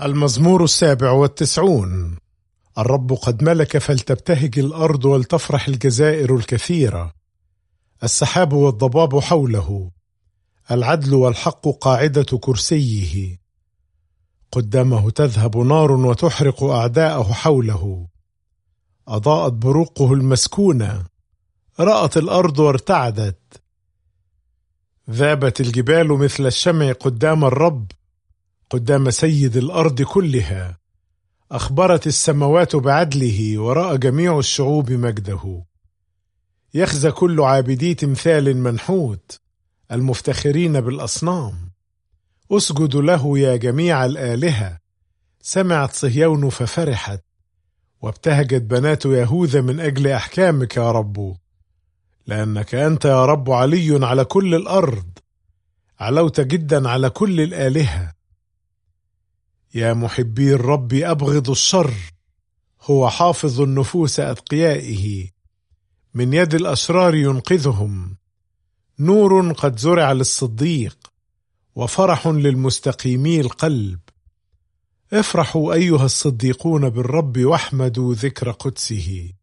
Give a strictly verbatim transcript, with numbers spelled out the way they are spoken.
المزمور السابع والتسعون. الرب قد ملك فلتبتهج الأرض ولتفرح الجزائر الكثيرة. السحاب والضباب حوله، العدل والحق قاعدة كرسيه. قدامه تذهب نار وتحرق أعداءه حوله. أضاءت بروقه المسكونة، رأت الأرض وارتعدت. ذابت الجبال مثل الشمع قدام الرب، قدام سيد الأرض كلها. أخبرت السماوات بعدله، ورأى جميع الشعوب مجده. يخزى كل عابدي تمثال منحوت، المفتخرين بالأصنام. اسجدوا له يا جميع الآلهة. سمعت صهيون ففرحت، وابتهجت بنات يهوذا من أجل أحكامك يا رب. لأنك أنت يا رب علي على كل الأرض، علوت جدا على كل الآلهة. يا محبي الرب أبغض الشر، هو حافظ النفوس أتقيائه. من يد الأشرار ينقذهم. نور قد زرع للصديق، وفرح للمستقيمي القلب. افرحوا أيها الصديقون بالرب، واحمدوا ذكر قدسه.